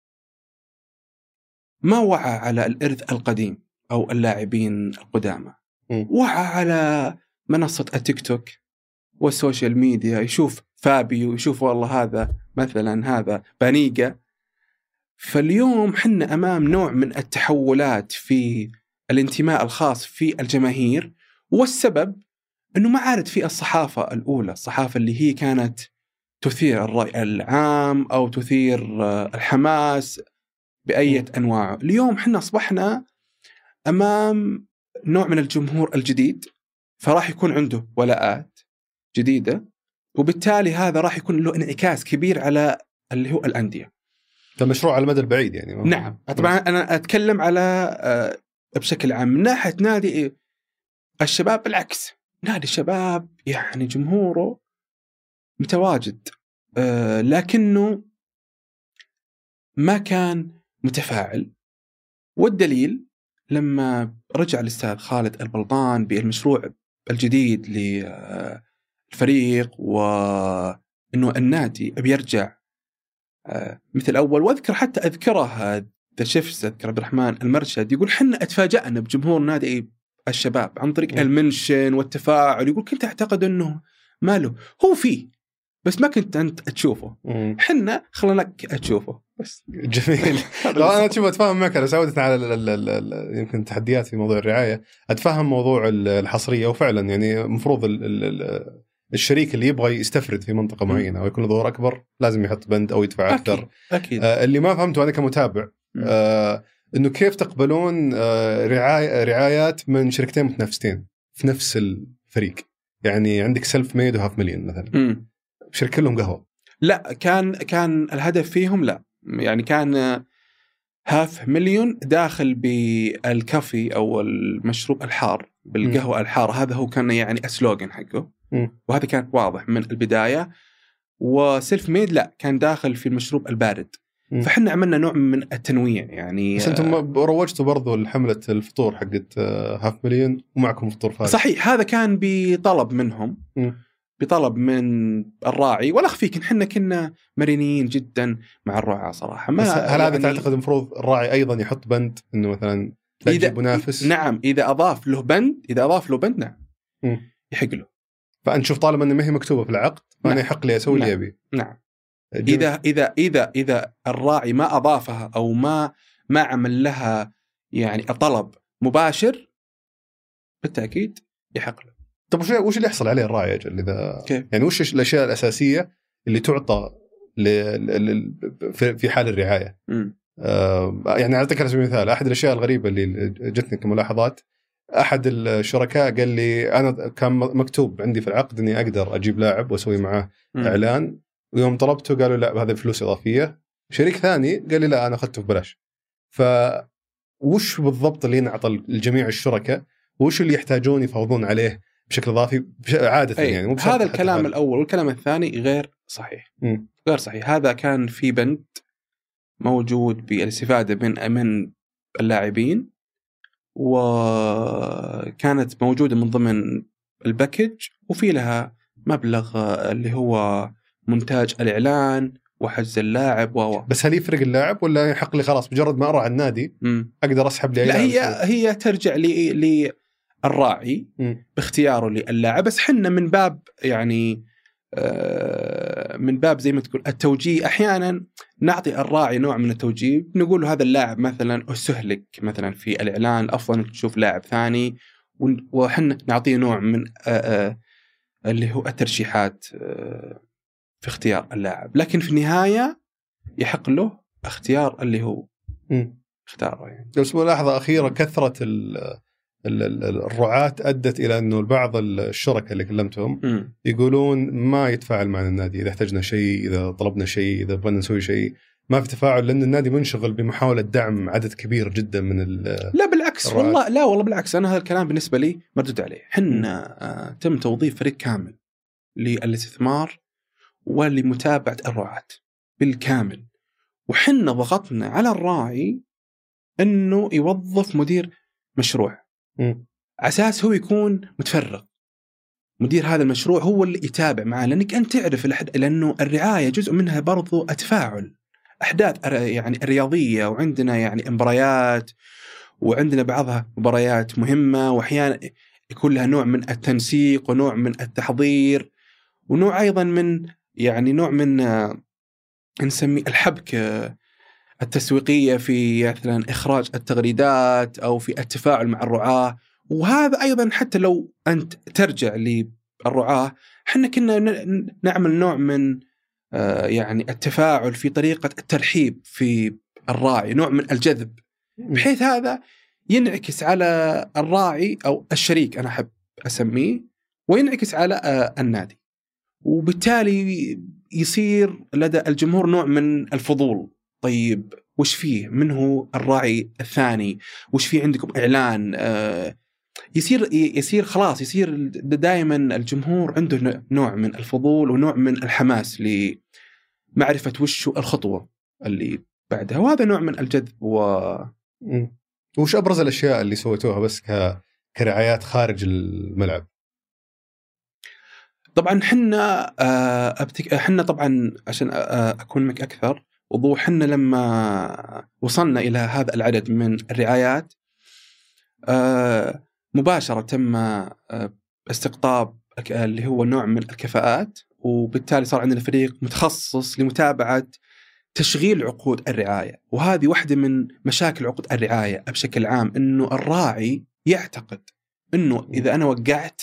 ما وعى على الإرث القديم أو اللاعبين القدامى، وعى على منصة التيك توك والسوشيال ميديا، يشوف فابيو، يشوف والله هذا مثلا هذا بانيجا. فاليوم حنا أمام نوع من التحولات في الانتماء الخاص في الجماهير، والسبب أنه ما عادت في الصحافة الأولى، الصحافة اللي هي كانت تثير الرأي العام أو تثير الحماس بأية أنواعه. اليوم حنا أصبحنا أمام نوع من الجمهور الجديد، فراح يكون عنده ولاءات جديدة، وبالتالي هذا راح يكون له انعكاس كبير على اللي هو الأندية. مشروع على المدى البعيد يعني. نعم طبعا أنا أتكلم على بشكل عام من ناحية نادي الشباب. بالعكس نادي الشباب يعني جمهوره متواجد، لكنه ما كان متفاعل. والدليل لما رجع الأستاذ خالد البلطان بالمشروع الجديد للفريق، وأنه النادي بيرجع مثل أول. وأذكر حتى أذكره ذا شيفس، أذكر عبد الرحمن المرشد يقول حنا اتفاجأنا بجمهور نادي الشباب عن طريق المنشن والتفاعل. يقول كنت أعتقد أنه ماله، هو فيه بس ما كنت أنت تشوفه، حنا خلناك تشوفه بس. جميل. لو أنا تشوف أتفهم معك، أنا سعودت على يمكن تحديات في موضوع الرعاية، أتفهم موضوع الحصرية، وفعلا يعني مفروض الشريك اللي يبغى يستفرد في منطقة معينة ويكون له دور أكبر لازم يحط بند أو يدفع أكثر. أكيد. اللي ما فهمته أنا كمتابع إنه كيف تقبلون رعايات من شركتين متنافستين في نفس الفريق؟ يعني عندك سيلف ميد وهاف مليون مثلا، شركة لهم قهوة. لا، كان الهدف فيهم لا، يعني كان هاف مليون داخل بالكافي أو المشروب الحار بالقهوة الحار، هذا هو كان يعني السلوغن حقه، وهذا كان واضح من البداية. وسيلف ميد لا، كان داخل في المشروب البارد. فحنا عملنا نوع من التنويع يعني. بس أنتم روجتوا برضو الحملة الفطور حقت هاف مليون ومعكم فطور فارغ. صحيح، هذا كان بطلب منهم، بطلب من الراعي. ولا أخفيك إحنا كنا مرنين جدا مع الرعاة صراحة. ما هل هذا تعتقد المفروض الراعي أيضا يحط بند إنه مثلا يجيب منافس؟ نعم، إذا أضاف له بند نعم يحق له. فأنت شوف طالما أنه ما هي مكتوبة في العقد فأنا يحق لي أسوي اللي أبي. نعم. إذا الراعي ما أضافها أو ما عمل لها يعني طلب مباشر بالتأكيد يحق له. طب وش اللي يحصل عليه الراعي أجل إذا يعني وش الأشياء الأساسية اللي تعطى في حال الرعاية؟ يعني أعطيك على سبيل المثال أحد الأشياء الغريبة اللي جتني كملاحظات. أحد الشركاء قال لي أنا كان مكتوب عندي في العقد إني أقدر أجيب لاعب وأسوي معه إعلان، ويوم طلبته قالوا لا هذا فلوس إضافية. شريك ثاني قال لي لا أنا أخذته ببلاش. فوش بالضبط اللي نعطى الجميع الشركاء، وش اللي يحتاجون يفوضون عليه بشكل إضافي عادة؟ يعني هذا الكلام الأول. والكلام الثاني غير صحيح. غير صحيح. هذا كان في بند موجود بالاستفادة من اللاعبين، وكانت موجودة من ضمن الباكج، وفي لها مبلغ اللي هو مونتاج الإعلان وحجز اللاعب بس هل يفرق اللاعب ولا يحق لي خلاص مجرد ما أروح على النادي أقدر أسحب لي؟ لا، هي ترجع للراعي باختياره للاعب. بس حنا من باب يعني من باب زي ما تقول التوجيه، أحيانا نعطي الراعي نوع من التوجيه، نقول هذا اللاعب مثلا أسهلك مثلا في الإعلان، أفضل أنك تشوف لاعب ثاني، وحنا نعطيه نوع من اللي هو الترشيحات في اختيار اللاعب. لكن في النهاية يحق له اختيار اللي هو اختاره يعني. بس ملاحظة أخيرة، كثرة الرعاة أدت إلى أنه بعض الشركة اللي كلمتهم يقولون ما يتفاعل معنا النادي إذا احتجنا شيء، إذا طلبنا شيء، إذا بغينا نسوي شيء، ما في تفاعل، لأن النادي منشغل بمحاولة دعم عدد كبير جدا من لا بالعكس والله، لا والله بالعكس. أنا هذا الكلام بالنسبة لي مردود عليه. حنا تم توظيف فريق كامل للاستثمار ولمتابعة الرعاة بالكامل، وحنا ضغطنا على الراعي أنه يوظف مدير مشروع أساس هو يكون متفرغ. مدير هذا المشروع هو اللي يتابع معه، لأنك أنت تعرف لأنه الرعاية جزء منها برضو التفاعل، أحداث يعني الرياضية، وعندنا يعني مباريات، وعندنا بعضها مباريات مهمة، وأحيانا يكون لها نوع من التنسيق ونوع من التحضير، ونوع أيضا من يعني نوع من نسمي الحبكة التسويقية في مثلا إخراج التغريدات أو في التفاعل مع الرعاة. وهذا أيضا حتى لو أنت ترجع للرعاة، حنا كنا نعمل نوع من يعني التفاعل في طريقة الترحيب في الراعي، نوع من الجذب، بحيث هذا ينعكس على الراعي أو الشريك أنا أحب أسميه، وينعكس على النادي، وبالتالي يصير لدى الجمهور نوع من الفضول. طيب وش فيه؟ من هو الراعي الثاني؟ وش فيه عندكم إعلان؟ يصير خلاص، يصير دائما الجمهور عنده نوع من الفضول ونوع من الحماس لمعرفة وش الخطوة اللي بعدها، وهذا نوع من الجذب. وش أبرز الأشياء اللي سويتوها بس كرعايات خارج الملعب؟ طبعا حنا طبعا عشان أكون معك أكثر وضوح، حنا لما وصلنا إلى هذا العدد من الرعايات مباشرة تم استقطاب اللي هو نوع من الكفاءات، وبالتالي صار عندنا فريق متخصص لمتابعة تشغيل عقود الرعاية. وهذه واحدة من مشاكل عقود الرعاية بشكل عام، إنه الراعي يعتقد إنه إذا أنا وقعت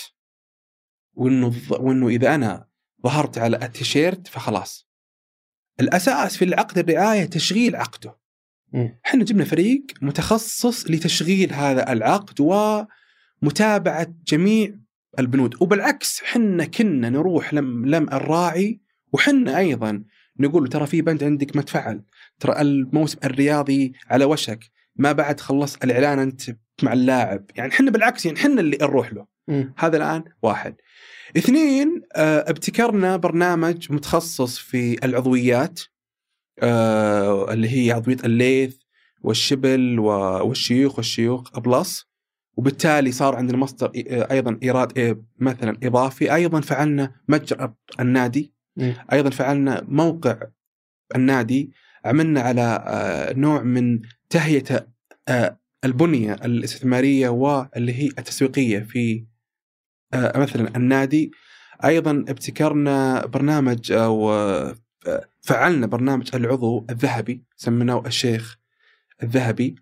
وإنه إذا أنا ظهرت على التيشيرت فخلاص. الأساس في العقد الرعاية تشغيل عقده. إحنا جبنا فريق متخصص لتشغيل هذا العقد ومتابعة جميع البنود، وبالعكس حنا كنا نروح لم الراعي، وحنا أيضا نقول ترى في بند عندك ما تفعل، ترى الموسم الرياضي على وشك، ما بعد خلص الإعلان أنت مع اللاعب. يعني حنا بالعكس، يعني حنا اللي نروح له. هذا الآن 1. 2 ابتكرنا برنامج متخصص في العضويات اللي هي عضوية الليث والشبل والشيوخ بلس، وبالتالي صار عندنا مصدر أيضا إيراد مثلا إضافي. أيضا فعلنا متجر النادي، أيضا فعلنا موقع النادي، عملنا على نوع من تهيئة البنية الاستثمارية واللي هي التسويقية في مثلا النادي. أيضا ابتكرنا برنامج فعلنا برنامج العضو الذهبي، سميناه الشيخ الذهبي.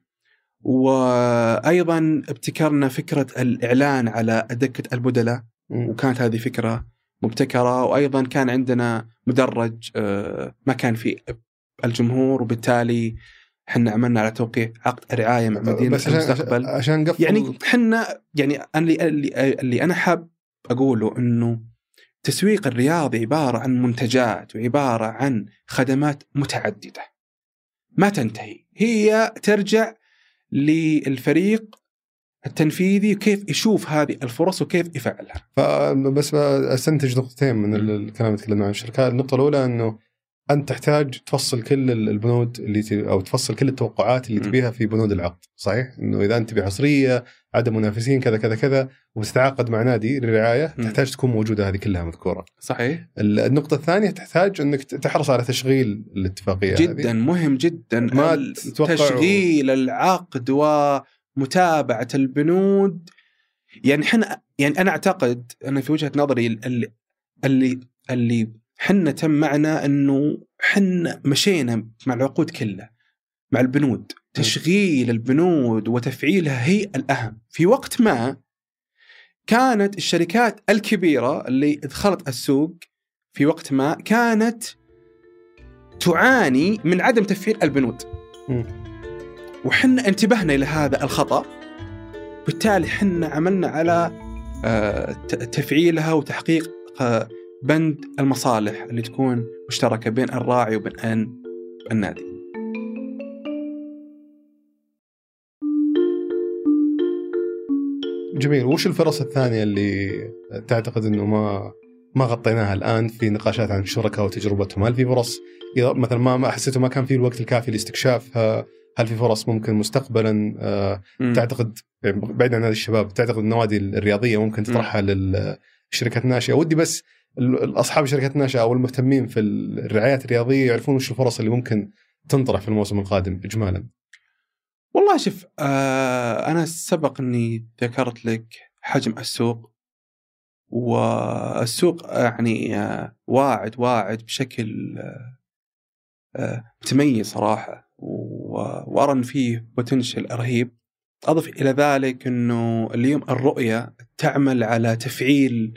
وأيضا ابتكرنا فكرة الإعلان على دكة البدلاء، وكانت هذه فكرة مبتكرة. وأيضا كان عندنا مدرج ما كان فيه الجمهور، وبالتالي حنا عملنا على توقيع عقد رعاية مع مدينة المستقبل. عشان نقفل يعني حنا يعني اللي أنا حاب أقوله إنه تسويق الرياضي عبارة عن منتجات وعبارة عن خدمات متعددة ما تنتهي، هي ترجع للفريق التنفيذي وكيف يشوف هذه الفرص وكيف يفعلها. فبس أستنتج نقطتين من الكلام اللي تكلمنا عن الشركات. النقطة الأولى أنه أنت تحتاج تفصل كل البنود اللي أو تفصل كل التوقعات اللي تبيها في بنود العقد، صحيح؟ إنه إذا أنت تبي حصرية، عدم منافسين، كذا كذا كذا، وتتعاقد مع نادي للرعاية، تحتاج تكون موجودة هذه كلها مذكورة. صحيح. النقطة الثانية تحتاج أنك تحرص على تشغيل الاتفاقية جدا هذه. مهم جدا ما تشغيل العقد ومتابعة البنود. يعني أنا أعتقد أنا في وجهة نظري اللي حنا تم معنا أنه حنا مشينا مع العقود كلها مع البنود. تشغيل البنود وتفعيلها هي الأهم. في وقت ما كانت الشركات الكبيرة اللي دخلت السوق في وقت ما كانت تعاني من عدم تفعيل البنود، وحنا انتبهنا إلى هذا الخطأ، بالتالي حنا عملنا على تفعيلها وتحقيق بند المصالح اللي تكون مشتركة بين الراعي وبين النادي. جميل. وش الفرص الثانية اللي تعتقد أنه ما غطيناها الآن في نقاشات عن الشركاء وتجربتهم؟ هل في فرص مثلا ما حسيته ما كان فيه الوقت الكافي لاستكشافها؟ هل في فرص ممكن مستقبلا تعتقد بعيد عن هذه الشباب، تعتقد النوادي الرياضية ممكن تطرحها للشركات الناشئة؟ ودي بس أصحاب الشركات الناشئة أو المهتمين في الرعايات الرياضية يعرفون وش الفرص اللي ممكن تنطرح في الموسم القادم إجمالا. والله شوف، أنا سبق أني ذكرت لك حجم السوق، والسوق يعني واعد بشكل متميز صراحة، وأرى أن فيه بوتنشل رهيب. أضف إلى ذلك أنه اليوم الرؤية تعمل على تفعيل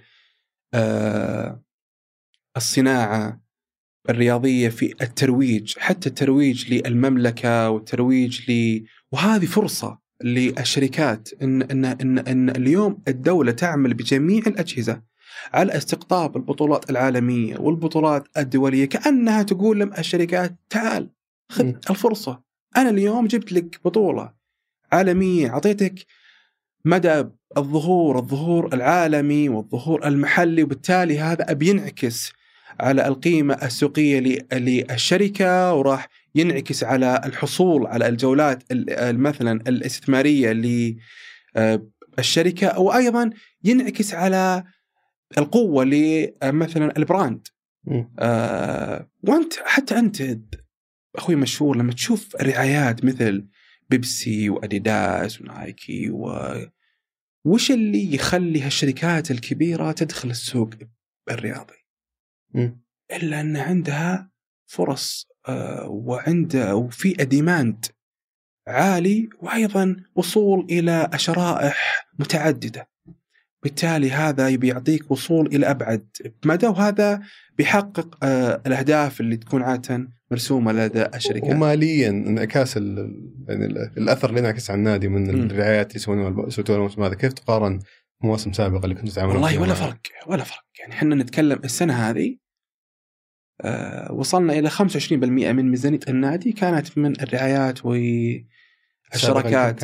الصناعة الرياضية في الترويج، حتى الترويج للمملكة والترويج وهذه فرصة للشركات إن اليوم الدولة تعمل بجميع الأجهزة على استقطاب البطولات العالمية والبطولات الدولية، كأنها تقول لهم الشركات تعال خذ الفرصة، أنا اليوم جبت لك بطولة عالمية، عطيتك مدى الظهور العالمي والظهور المحلي، وبالتالي هذا بينعكس على القيمة السوقية للشركة، وراح ينعكس على الحصول على الجولات مثلا الاستثمارية للشركة، وأيضا ينعكس على القوة لمثلا البراند. وأنت حتى أنت أخوي مشهور لما تشوف رعايات مثل بيبسي وأديداس ونايكي، وش اللي يخلي هالشركات الكبيرة تدخل السوق الرياضي؟ إلا أن عندها فرص وفي ديماند عالي، وأيضا وصول إلى شرائح متعددة، بالتالي هذا بيعطيك وصول إلى أبعد مدى، وهذا بيحقق الأهداف اللي تكون عادة مرسومة لدى الشركات. وماليا انعكاس يعني الأثر اللي ينعكس على النادي من الرعايات يسوونها الموسم هذا، كيف تقارن مواسم سابقة اللي كنتوا تعملون؟ والله ولا فرق. يعني حنا نتكلم السنة هذه وصلنا إلى 25% من ميزانية النادي كانت من الرعايات والشراكات.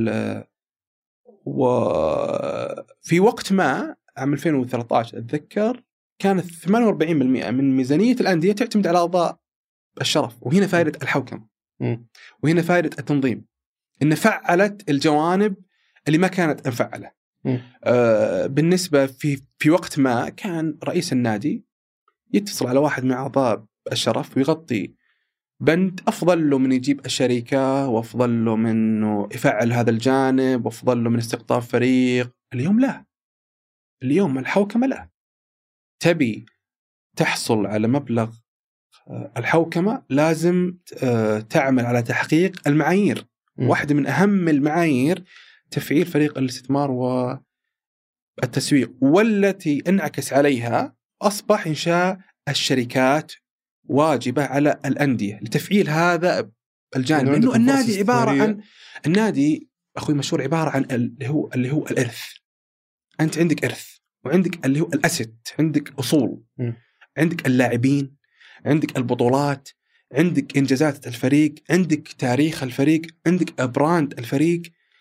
وفي وقت ما عام 2013 أتذكر كانت 48% من ميزانية الأندية تعتمد على أعضاء الشرف. وهنا فائدة الحوكمة، وهنا فائدة التنظيم، إن فعلت الجوانب اللي ما كانت مفعلة. بالنسبة في وقت ما كان رئيس النادي يتصل على واحد من أعضاء الشرف ويغطي بند أفضل له من يجيب الشركة، وأفضل له منه يفعل هذا الجانب، وأفضل له من استقطاب فريق. اليوم لا، اليوم الحوكمة لا. تبي تحصل على مبلغ الحوكمة لازم تعمل على تحقيق المعايير. واحدة من أهم المعايير تفعيل فريق الاستثمار والتسويق، والتي انعكس عليها أصبح إنشاء الشركات واجبة على الأندية لتفعيل هذا الجانب. لأنه النادي عبارة عن النادي أخوي مشهور عبارة عن اللي هو الإرث. أنت عندك إرث، وعندك اللي هو الأسد، عندك أصول، عندك اللاعبين، عندك البطولات، عندك إنجازات الفريق، عندك تاريخ الفريق، عندك براند الفريق.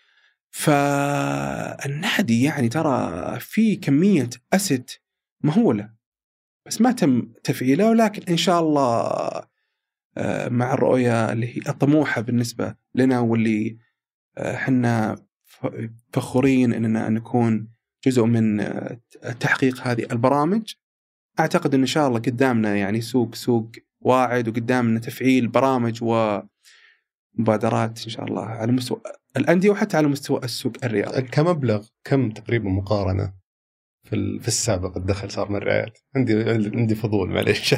فالنادي يعني ترى في كمية أسد مهولة، بس ما تم تفعيله. ولكن إن شاء الله مع الرؤية اللي هي الطموحة بالنسبة لنا، واللي حنا فخورين أننا نكون جزء من تحقيق هذه البرامج، أعتقد أن إن شاء الله قدامنا يعني سوق واعد، وقدامنا تفعيل برامج ومبادرات إن شاء الله على مستوى الأندية وحتى على مستوى السوق الرياضي. كمبلغ كم تقريبا مقارنة في السابق الدخل صار من الرعايات؟ عندي فضول معليش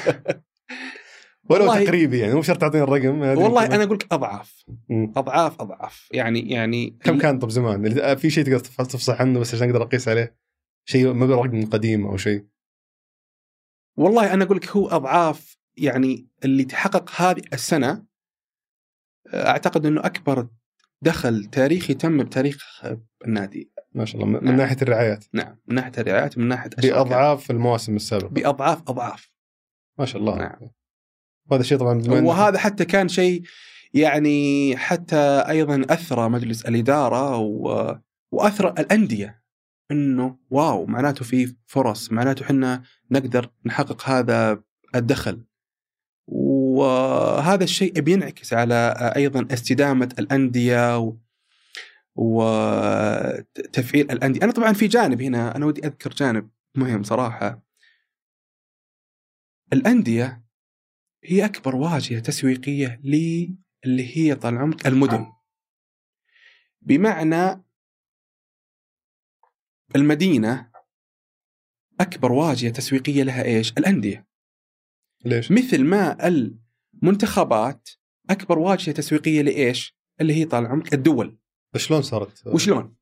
ولو تقريبي، يعني مو شرط تعطيني الرقم. والله أنا أقول لك أضعاف يعني كم كان؟ طب زمان في شيء تقدر تفصح عنه بس عشان أقدر أقيس عليه شيء مبلغ رقم قديم أو شيء؟ والله أنا أقول لك هو أضعاف. يعني اللي تحقق هذه السنة أعتقد أنه أكبر دخل تاريخي تم بتاريخ النادي ما شاء الله من ناحية الرعايات. نعم، من ناحية الرعايات ومن ناحية بأضعاف المواسم السابقة، بأضعاف ما شاء الله. نعم. وهذا شيء طبعا وهذا حتى كان شيء يعني حتى أيضا أثرى مجلس الإدارة وأثرى الأندية، إنه واو معناته في فرص، معناته حنا نقدر نحقق هذا الدخل. وهذا الشيء بينعكس على أيضا استدامة الأندية وتفعيل الأندية. أنا طبعا في جانب هنا أنا ودي أذكر جانب مهم صراحة. الأندية هي أكبر واجهة تسويقية اللي هي طال عمرك المدن. بمعنى المدينة أكبر واجهة تسويقية لها إيش؟ الأندية. ليش؟ مثل ما المنتخبات أكبر واجهة تسويقية لإيش؟ اللي هي طال عمرك الدول. شلون صارت؟ وشلون؟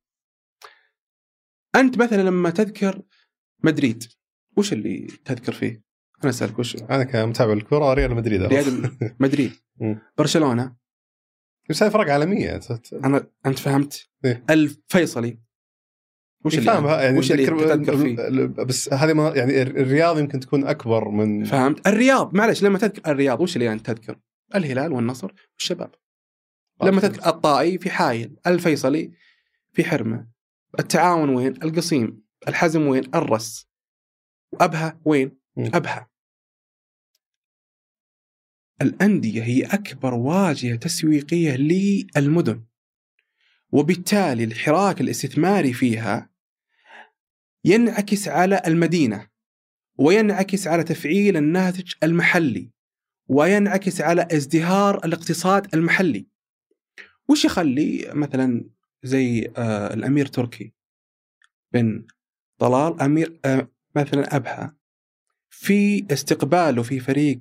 أنت مثلا لما تذكر مدريد وش اللي تذكر فيه؟ أنا أسألك وش؟ أنا كمتابع الكرة ريال مدريد. مدريد. برشلونة. بس هاي فرق عالمية. أنت فهمت؟ إيه؟ الفيصلي. وش اللي يعني وش اللي تذكر فيه؟ بس هذه ما يعني الرياض يمكن تكون أكبر من. فهمت؟ الرياض معلش لما تذكر الرياض وش اللي أنت تذكر؟ الهلال والنصر والشباب. لما تذكر الطائي في حايل، الفيصلي في حرمة، التعاون وين؟ القصيم. الحزم وين؟ الرس. وأبها وين؟ أبها. الأندية هي أكبر واجهة تسويقية للمدن، وبالتالي الحراك الاستثماري فيها ينعكس على المدينة، وينعكس على تفعيل الناتج المحلي، وينعكس على ازدهار الاقتصاد المحلي. وش يخلي مثلا زي الأمير تركي بن طلال أمير مثلا أبها في استقباله في فريق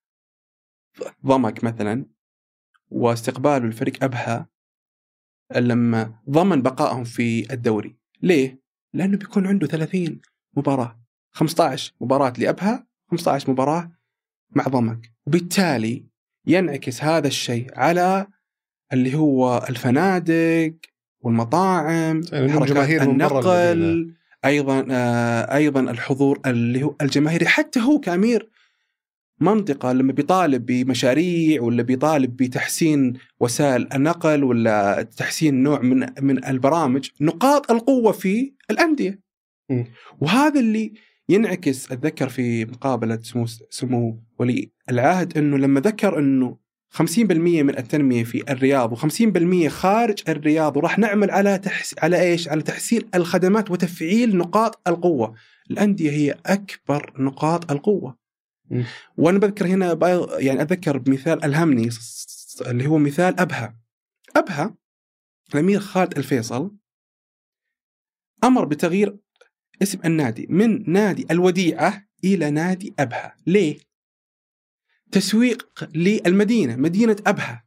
ضمك مثلا، واستقباله الفريق أبها لما ضمن بقائهم في الدوري. ليه؟ لأنه بيكون عنده 30 مباراة، 15 مباراة لأبها، 15 مباراة مع ضمك، وبالتالي ينعكس هذا الشيء على اللي هو الفنادق والمطاعم، حركات النقل، أيضا الحضور اللي هو الجماهيري. حتى هو كأمير منطقة لما بيطالب بمشاريع ولا بيطالب بتحسين وسائل النقل ولا تحسين نوع من البرامج، نقاط القوة في الأندية. وهذا اللي ينعكس. أتذكر في مقابلة سمو ولي العهد أنه لما ذكر أنه 50% من التنمية في الرياض و50% خارج الرياض، وراح نعمل على إيش؟ على تحسين الخدمات وتفعيل نقاط القوة. الأندية هي أكبر نقاط القوة. وأنا بذكر هنا يعني أذكر بمثال ألهمني اللي هو مثال أبها الأمير خالد الفيصل أمر بتغيير اسم النادي من نادي الوديعة إلى نادي أبها. ليه؟ تسويق للمدينة، مدينة أبها.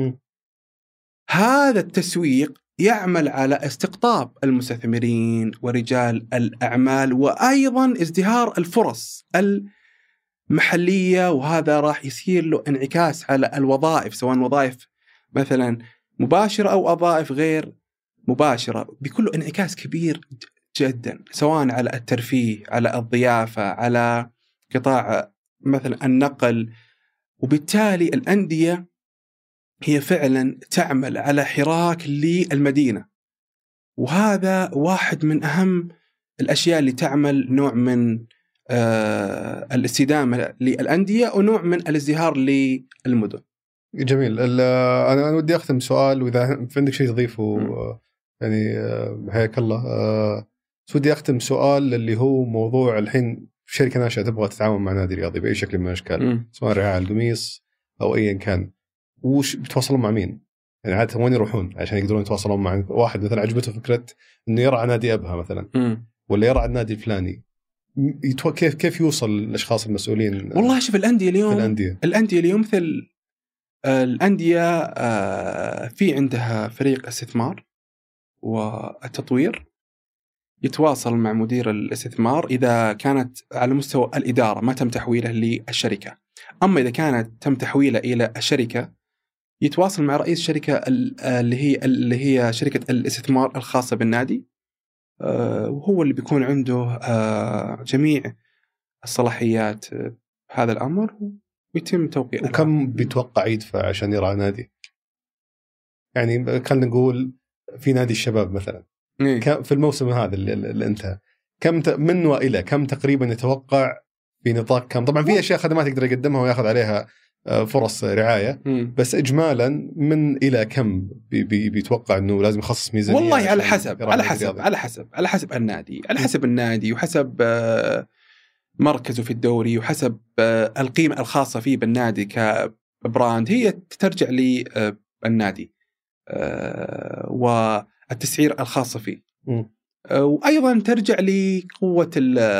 هذا التسويق يعمل على استقطاب المستثمرين ورجال الأعمال، وأيضا ازدهار الفرص المحلية، وهذا راح يصير له انعكاس على الوظائف، سواء وظائف مثلا مباشرة أو وظائف غير مباشرة، بيكون له انعكاس كبير جدا، سواء على الترفيه، على الضيافة، على قطاع مثلا النقل. وبالتالي الأندية هي فعلا تعمل على حراك للمدينة، وهذا واحد من أهم الأشياء اللي تعمل نوع من الاستدامة للأندية ونوع من الازدهار للمدن. جميل. أنا ودي أختم سؤال، وإذا عندك شيء تضيفه يعني حياك الله. ودي أختم سؤال اللي هو موضوع الحين شركة ناشئة تبغى تتعاون مع نادي رياضي بأي شكل من الأشكال، سواء رعاية القميص أو أيا كان، وش بتواصلون مع مين؟ يعني عادة وين يروحون عشان يقدرون يتواصلون مع واحد مثلا عجبته فكرة إنه يرعى نادي أبها مثلا، ولا يرعى النادي الفلاني؟ كيف يوصل الأشخاص المسؤولين؟ والله شوف، الأندية اليوم مثل الأندية في عندها فريق استثمار والتطوير، يتواصل مع مدير الاستثمار إذا كانت على مستوى الإدارة ما تم تحويله للشركة. أما إذا كانت تم تحويله إلى الشركة، يتواصل مع رئيس الشركة اللي هي شركة الاستثمار الخاصة بالنادي، وهو اللي بيكون عنده جميع الصلاحيات هذا الأمر، ويتم توقيعه. وكم بيتوقع يدفع عشان يرعى نادي؟ يعني خلينا نقول في نادي الشباب مثلا في الموسم هذا اللي انتهى، كم من وإلى كم تقريبا يتوقع في نطاق كم؟ طبعا في أشياء خدمات يقدر يقدمها ويأخذ على فرص رعاية، بس إجمالا من إلى كم بيتوقع أنه لازم يخصص ميزانية؟ والله على حسب النادي وحسب مركزه في الدوري، وحسب القيمة الخاصة فيه بالنادي كبراند، هي ترجع للنادي والتسعير الخاصة فيه، وأيضا ترجع لقوة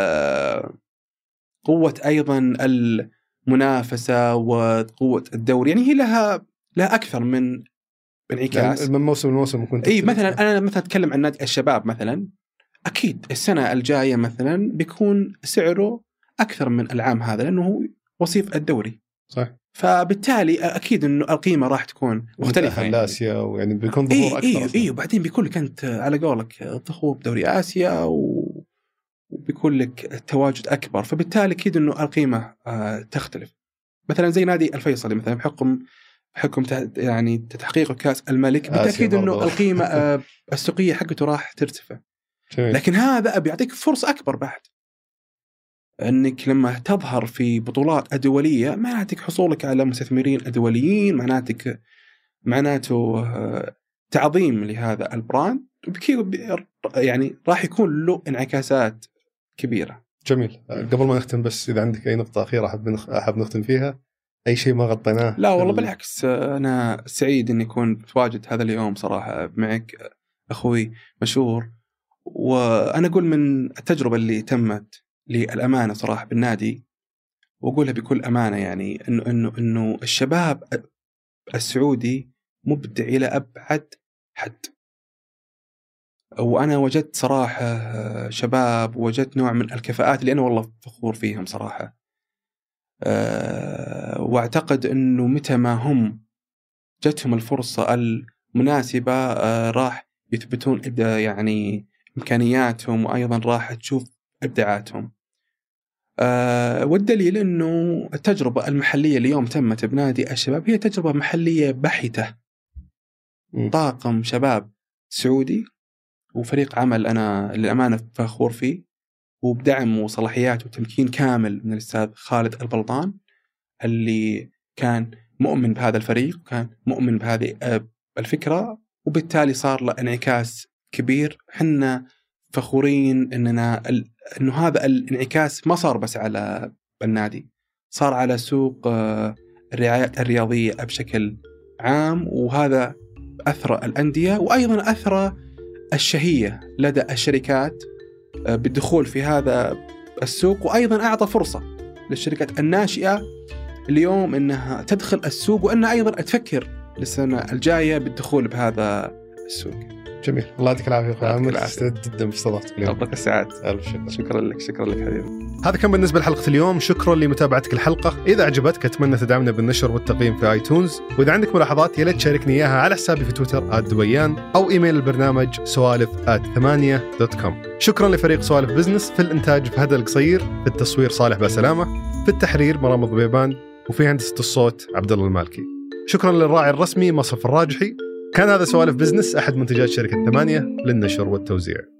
أيضا المنافسة وقوة الدوري. يعني هي لها أكثر من انعكاس، يعني من موسم لموسم. مثلا أنا مثلا أتكلم عن نادي الشباب مثلا، أكيد السنة الجاية مثلا بيكون سعره أكثر من العام هذا، لأنه هو وصيف الدوري، صح؟ فبالتالي أكيد إنه القيمة راح تكون مختلفة، يعني آسيا، ويعني بيكون ظهور أكثر. وبعدين بيكون لك أنت على قولك ظهور بدوري آسيا، وبيكون لك تواجد أكبر، فبالتالي أكيد إنه القيمة تختلف. مثلا زي نادي الفيصلي مثلا بحكم حكم يعني تحقيق كأس الملك بالتأكيد أنه القيمة السوقية حقته راح ترتفع. لكن هذا بيعطيك فرصة أكبر بعد، أنك لما تظهر في بطولات دولية معناتك حصولك على مستثمرين دوليين، معناته تعظيم لهذا البراند، يعني راح يكون له انعكاسات كبيرة. جميل. قبل ما نختم بس إذا عندك أي نقطة أخيرة أحب نختم فيها، أي شيء ما غطيناه؟ لا والله بالعكس، أنا سعيد أني أكون متواجد هذا اليوم صراحة معك أخوي مشهور. وأنا أقول من التجربة اللي تمت للأمانة صراحة بالنادي، وأقولها بكل أمانة، يعني إنه الشباب السعودي مبدع إلى أبعد حد. وأنا وجدت صراحة شباب، وجدت نوع من الكفاءات اللي أنا والله فخور فيهم صراحة. واعتقد أنه متى ما هم جتهم الفرصة المناسبة راح يثبتون يعني إمكانياتهم، وأيضا راح تشوف إبداعاتهم. والدليل أنه التجربة المحلية اليوم تمت بنادي الشباب هي تجربة محلية بحتة. طاقم شباب سعودي وفريق عمل أنا للأمانة فخور فيه، وبدعم وصلاحيات وتمكين كامل من الأستاذ خالد البلطان اللي كان مؤمن بهذا الفريق وكان مؤمن بهذه الفكرة، وبالتالي صار له انعكاس كبير. حنا فخورين إنه هذا الانعكاس ما صار بس على النادي، صار على سوق الرعايات الرياضية بشكل عام، وهذا أثرى الأندية وأيضا أثرى الشهية لدى الشركات بالدخول في هذا السوق، وأيضا أعطى فرصة للشركات الناشئة اليوم أنها تدخل السوق، وأنها أيضا تفكر للسنة الجاية بالدخول بهذا السوق. جميل. الله يعطيك العافية أخوي عامر، سعيد جدا باستضافتك اليوم. ربك السعاد. ألف شكر. شكرا لك حبيبي. هذا كان بالنسبة لحلقة اليوم. شكرا لمتابعتك الحلقة. إذا عجبتك أتمنى تدعمنا بالنشر والتقييم في آيتونز، وإذا عندك ملاحظات يا تشاركني إياها على حسابي في تويتر @دويان، أو إيميل البرنامج سوالف@8.com. شكرا لفريق سوالف بزنس في الإنتاج فهد القصير، في التصوير صالح باسلامة، في التحرير مرام الضبيبان، وفي هندسة الصوت عبد الله المالكي. شكرا للراعي الرسمي مصرف الراجحي. كان هذا سوالف بزنس، أحد منتجات شركة 8 للنشر والتوزيع.